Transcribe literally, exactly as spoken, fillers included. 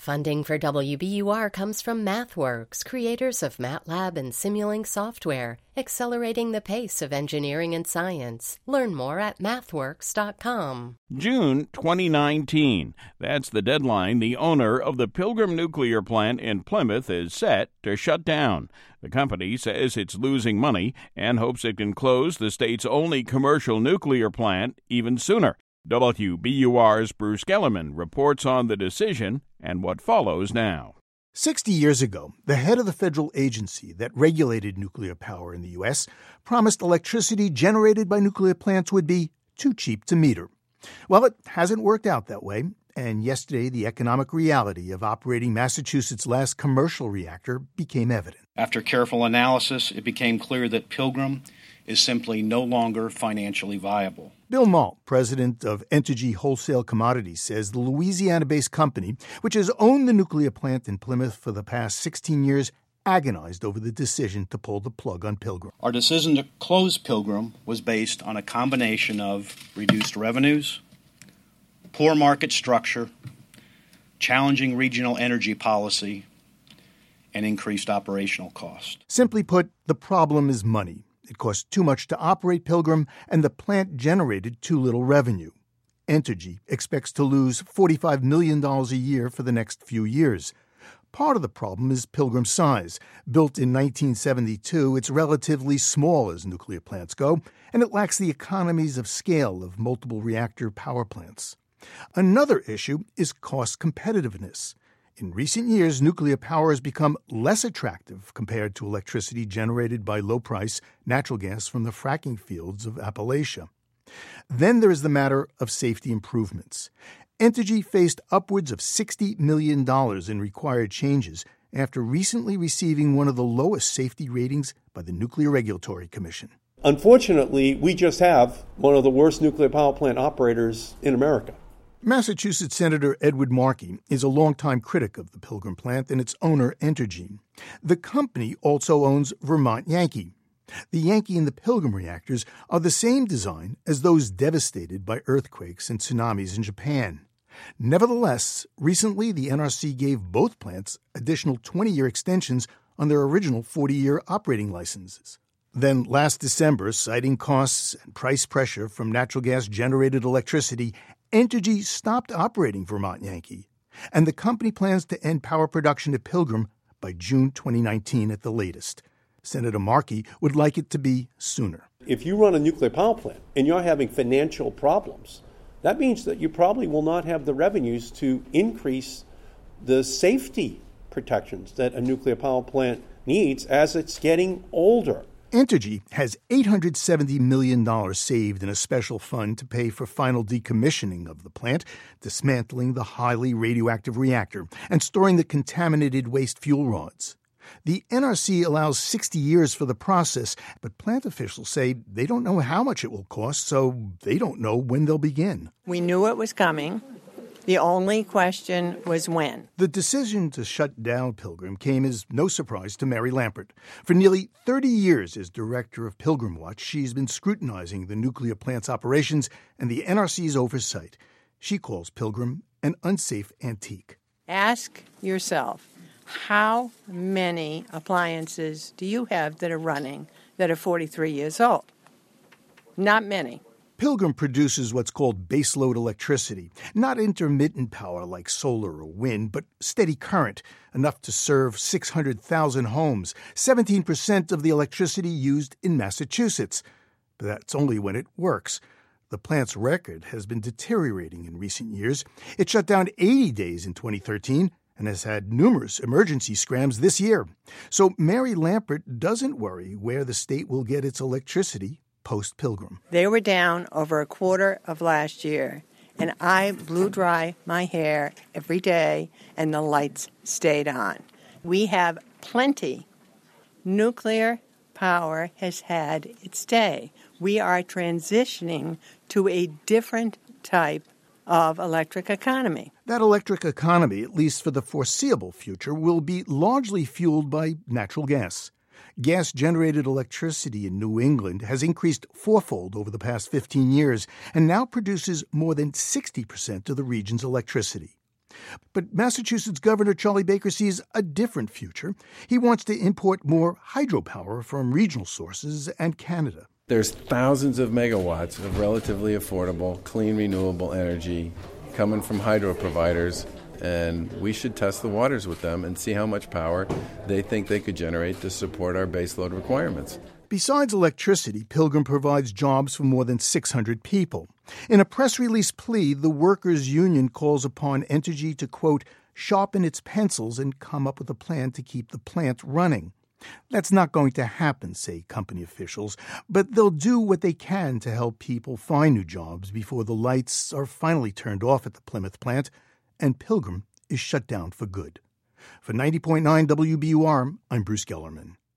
Funding for W B U R comes from MathWorks, creators of MATLAB and Simulink software, accelerating the pace of engineering and science. Learn more at mathworks dot com. June twenty nineteen. That's the deadline the owner of the Pilgrim nuclear plant in Plymouth is set to shut down. The company says it's losing money and hopes it can close the state's only commercial nuclear plant even sooner. W B U R's Bruce Gellerman reports on the decision and what follows now. Sixty years ago, the head of the federal agency that regulated nuclear power in the U S promised electricity generated by nuclear plants would be too cheap to meter. Well, it hasn't worked out that way, and yesterday the economic reality of operating Massachusetts' last commercial reactor became evident. After careful analysis, it became clear that Pilgrim is simply no longer financially viable. Bill Maul, president of Entergy Wholesale Commodities, says the Louisiana-based company, which has owned the nuclear plant in Plymouth for the past sixteen years, agonized over the decision to pull the plug on Pilgrim. Our decision to close Pilgrim was based on a combination of reduced revenues, poor market structure, challenging regional energy policy, and increased operational cost. Simply put, the problem is money. It cost too much to operate Pilgrim, and the plant generated too little revenue. Entergy expects to lose forty-five million dollars a year for the next few years. Part of the problem is Pilgrim's size. Built in nineteen seventy-two, it's relatively small as nuclear plants go, and it lacks the economies of scale of multiple reactor power plants. Another issue is cost competitiveness. In recent years, nuclear power has become less attractive compared to electricity generated by low-price natural gas from the fracking fields of Appalachia. Then there is the matter of safety improvements. Entergy faced upwards of sixty million dollars in required changes after recently receiving one of the lowest safety ratings by the Nuclear Regulatory Commission. Unfortunately, we just have one of the worst nuclear power plant operators in America. Massachusetts Senator Edward Markey is a longtime critic of the Pilgrim plant and its owner, Entergy. The company also owns Vermont Yankee. The Yankee and the Pilgrim reactors are the same design as those devastated by earthquakes and tsunamis in Japan. Nevertheless, recently the N R C gave both plants additional twenty-year extensions on their original forty-year operating licenses. Then last December, citing costs and price pressure from natural gas-generated electricity, Entergy stopped operating Vermont Yankee, and the company plans to end power production at Pilgrim by June twenty nineteen at the latest. Senator Markey would like it to be sooner. If you run a nuclear power plant and you're having financial problems, that means that you probably will not have the revenues to increase the safety protections that a nuclear power plant needs as it's getting older. Entergy has eight hundred seventy million dollars saved in a special fund to pay for final decommissioning of the plant, dismantling the highly radioactive reactor, and storing the contaminated waste fuel rods. The N R C allows sixty years for the process, but plant officials say they don't know how much it will cost, so they don't know when they'll begin. We knew it was coming. The only question was when. The decision to shut down Pilgrim came as no surprise to Mary Lampert. For nearly thirty years as director of Pilgrim Watch, she's been scrutinizing the nuclear plant's operations and the N R C's oversight. She calls Pilgrim an unsafe antique. Ask yourself, how many appliances do you have that are running that are forty-three years old? Not many. Pilgrim produces what's called baseload electricity, not intermittent power like solar or wind, but steady current, enough to serve six hundred thousand homes, seventeen percent of the electricity used in Massachusetts. But that's only when it works. The plant's record has been deteriorating in recent years. It shut down eighty days in twenty thirteen and has had numerous emergency scrams this year. So Mary Lampert doesn't worry where the state will get its electricity post-Pilgrim. They were down over a quarter of last year, and I blew dry my hair every day, and the lights stayed on. We have plenty. Nuclear power has had its day. We are transitioning to a different type of electric economy. That electric economy, at least for the foreseeable future, will be largely fueled by natural gas. Gas-generated electricity in New England has increased fourfold over the past fifteen years and now produces more than sixty percent of the region's electricity. But Massachusetts Governor Charlie Baker sees a different future. He wants to import more hydropower from regional sources and Canada. There's thousands of megawatts of relatively affordable, clean, renewable energy coming from hydro providers, and we should test the waters with them and see how much power they think they could generate to support our baseload requirements. Besides electricity, Pilgrim provides jobs for more than six hundred people. In a press release plea, the workers' union calls upon Entergy to, quote, sharpen its pencils and come up with a plan to keep the plant running. That's not going to happen, say company officials, but they'll do what they can to help people find new jobs before the lights are finally turned off at the Plymouth plant and Pilgrim is shut down for good. For ninety point nine W B U R, I'm Bruce Gellerman.